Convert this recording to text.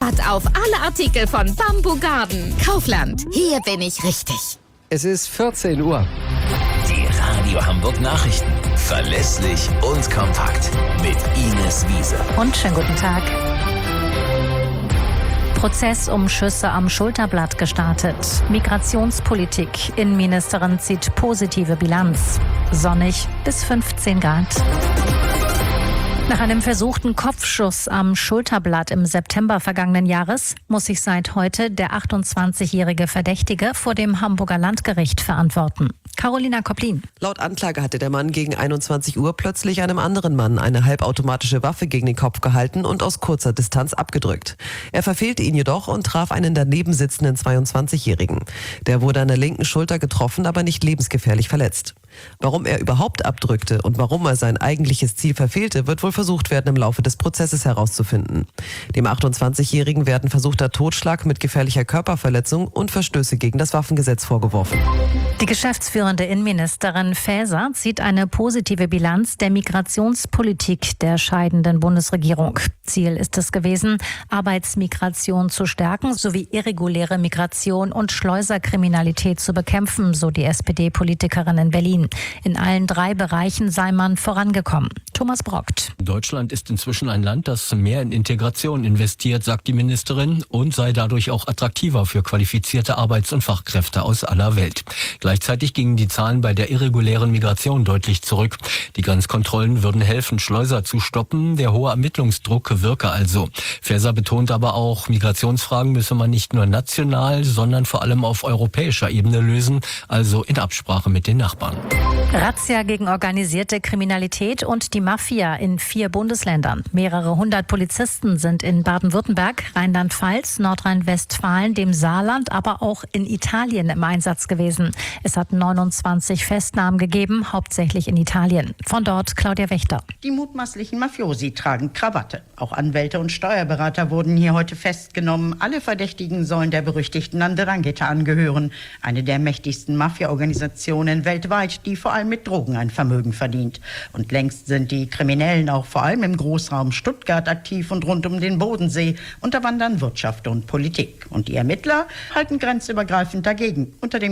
Rabatt auf alle Artikel von Bamboo Garden. Kaufland, hier bin ich richtig. Es ist 14 Uhr. Die Radio Hamburg Nachrichten. Verlässlich und kompakt. Mit Ines Wiese. Und schönen guten Tag. Prozess um Schüsse am Schulterblatt gestartet. Migrationspolitik. Innenministerin zieht positive Bilanz. Sonnig bis 15 Grad. Nach einem versuchten Kopfschuss am Schulterblatt im September vergangenen Jahres muss sich seit heute der 28-jährige Verdächtige vor dem Hamburger Landgericht verantworten. Carolina Koplin. Laut Anklage hatte der Mann gegen 21 Uhr plötzlich einem anderen Mann eine halbautomatische Waffe gegen den Kopf gehalten und aus kurzer Distanz abgedrückt. Er verfehlte ihn jedoch und traf einen daneben sitzenden 22-Jährigen. Der wurde an der linken Schulter getroffen, aber nicht lebensgefährlich verletzt. Warum er überhaupt abdrückte und warum er sein eigentliches Ziel verfehlte, wird wohl versucht werden, im Laufe des Prozesses herauszufinden. Dem 28-Jährigen werden versuchter Totschlag mit gefährlicher Körperverletzung und Verstöße gegen das Waffengesetz vorgeworfen. Die geschäftsführende Innenministerin Faeser zieht eine positive Bilanz der Migrationspolitik der scheidenden Bundesregierung. Ziel ist es gewesen, Arbeitsmigration zu stärken sowie irreguläre Migration und Schleuserkriminalität zu bekämpfen, so die SPD-Politikerin in Berlin. In allen 3 Bereichen sei man vorangekommen. Thomas Brockt. Deutschland ist inzwischen ein Land, das mehr in Integration investiert, sagt die Ministerin, und sei dadurch auch attraktiver für qualifizierte Arbeits- und Fachkräfte aus aller Welt. Gleichzeitig gingen die Zahlen bei der irregulären Migration deutlich zurück. Die Grenzkontrollen würden helfen, Schleuser zu stoppen. Der hohe Ermittlungsdruck wirke also. Faeser betont aber auch, Migrationsfragen müsse man nicht nur national, sondern vor allem auf europäischer Ebene lösen, also in Absprache mit den Nachbarn. Razzia gegen organisierte Kriminalität und die Mafia in 4 Bundesländern. Mehrere 100 Polizisten sind in Baden-Württemberg, Rheinland-Pfalz, Nordrhein-Westfalen, dem Saarland, aber auch in Italien im Einsatz gewesen. Es hat 29 Festnahmen gegeben, hauptsächlich in Italien. Von dort Claudia Wächter. Die mutmaßlichen Mafiosi tragen Krawatte. Auch Anwälte und Steuerberater wurden hier heute festgenommen. Alle Verdächtigen sollen der berüchtigten 'Ndrangheta angehören, eine der mächtigsten Mafia-Organisationen weltweit, die vor allem mit Drogen ein Vermögen verdient. Und längst sind die Kriminellen auch vor allem im Großraum Stuttgart aktiv und rund um den Bodensee, unterwandern Wirtschaft und Politik. Und die Ermittler halten grenzübergreifend dagegen. Unter dem